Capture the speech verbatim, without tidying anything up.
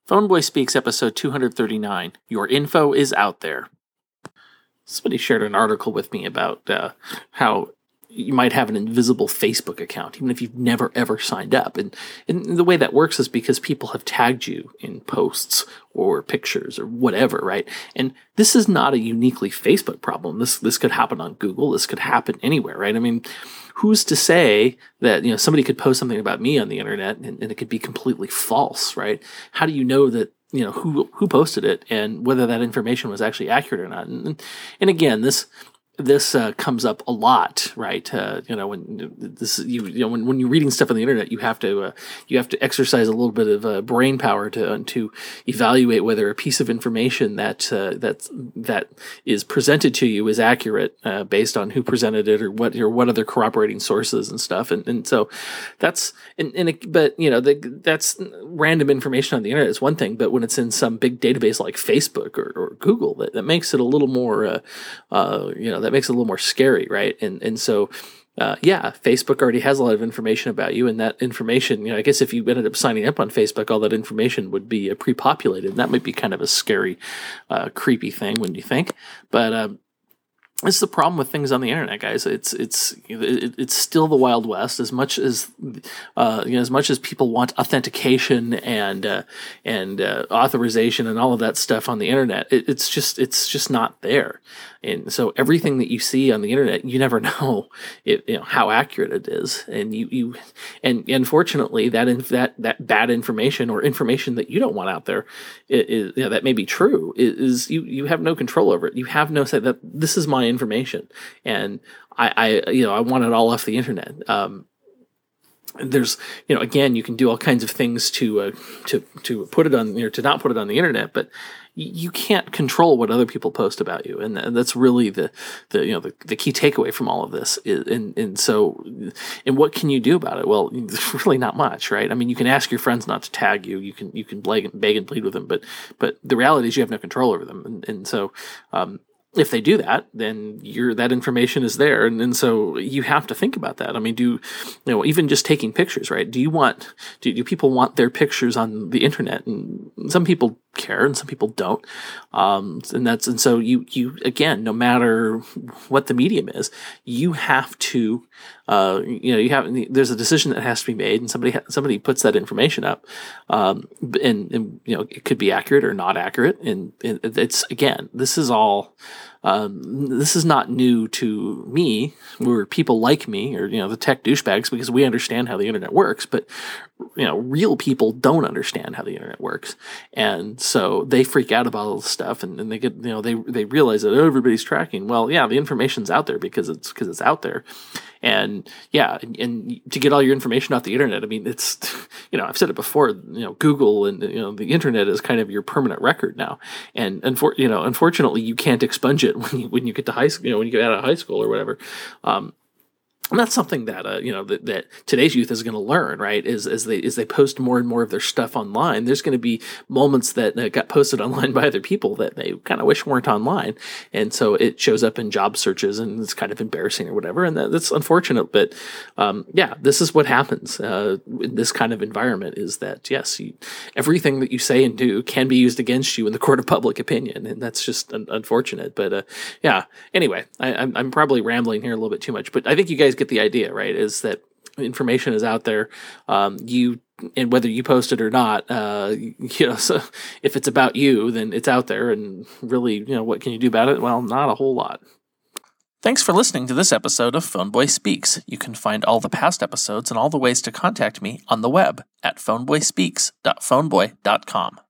Phoneboy Speaks, episode two thirty-nine. Your info is out there. Somebody shared an article with me about uh, how you might have an invisible Facebook account, even if you've never, ever signed up. And, and the way that works is because people have tagged you in posts or pictures or whatever, right? And this is not a uniquely Facebook problem. This this could happen on Google. This could happen anywhere, right? I mean, who's to say that, you know, somebody could post something about me on the internet and, and it could be completely false, right? How do you know that, you know, who who posted it and whether that information was actually accurate or not? And, and again, this this uh, comes up a lot, right? Uh, you know, when this you, you know when, when you're reading stuff on the internet, you have to uh, you have to exercise a little bit of uh, brain power to uh, to evaluate whether a piece of information that uh, that that is presented to you is accurate uh, based on who presented it or what or what other corroborating sources and stuff. And and so that's and, and it, but you know the, that's random information on the internet is one thing, but when it's in some big database like Facebook or, or Google, that, that makes it a little more uh, uh, you know that makes it a little more scary, right? And and so, uh, yeah, Facebook already has a lot of information about you, and that information, you know, I guess if you ended up signing up on Facebook, all that information would be uh, pre-populated, and that might be kind of a scary, uh, creepy thing when you think. But um, it's the problem with things on the internet, guys. It's it's it's still the Wild West. As much as uh, you know, as much as people want authentication and uh, and uh, authorization and all of that stuff on the internet, it, it's just it's just not there. And so everything that you see on the internet, you never know, it, you know how accurate it is. And you you and unfortunately, that in, that that bad information or information that you don't want out there, is, you know, that may be true, is you you have no control over it. You have no say that this is my information, and I, I you know I want it all off the internet. Um, there's you know again you can do all kinds of things to uh, to to put it on you know, to not put it on the internet, but you can't control what other people post about you, and that's really the, the you know the, the key takeaway from all of this. Is, and and so, and what can you do about it? Well, really not much, right? I mean, you can ask your friends not to tag you. You can you can beg, beg and plead with them, but but the reality is you have no control over them, and, and so. Um, If they do that, then you're, that information is there. And, and so you have to think about that. I mean, do, you know, even just taking pictures, right? Do you want, do, do people want their pictures on the internet? And some people care and some people don't. Um, and that's, and so you, you, again, no matter what the medium is, you have to, uh, you know, you have, there's a decision that has to be made, and somebody, somebody puts that information up. Um, and, and, you know, it could be accurate or not accurate. And, and it's, again, this is all, Um, this is not new to me. We're people like me, or, you know, the tech douchebags, because we understand how the internet works, but, you know, real people don't understand how the internet works. And so they freak out about all this stuff, and, and they get, you know, they, they realize that, oh, everybody's tracking. Well, yeah, the information's out there because it's, because it's out there. And yeah, and, and to get all your information off the internet, I mean, it's, you know, I've said it before, you know, Google and, you know, the internet is kind of your permanent record now. And, unfor- you know, unfortunately, you can't expunge it when you, when you get to high school, you know, when you get out of high school or whatever. Um, And that's something that uh, you know that, that today's youth is going to learn, right? Is as they as they post more and more of their stuff online, there's going to be moments that uh, got posted online by other people that they kind of wish weren't online, and so it shows up in job searches, and it's kind of embarrassing or whatever, and that, that's unfortunate. But um, yeah, this is what happens uh, in this kind of environment: is that yes, you, everything that you say and do can be used against you in the court of public opinion, and that's just un- unfortunate. But uh, yeah, anyway, I, I'm I'm probably rambling here a little bit too much, but I think you guys get the idea, right? Is that information is out there, um, you, and whether you post it or not, uh, you know, so if it's about you, then it's out there, and really, you know, what can you do about it? Well, not a whole lot. Thanks for listening to this episode of Phoneboy Speaks. You can find all the past episodes and all the ways to contact me on the web at phoneboy speaks dot phoneboy dot com.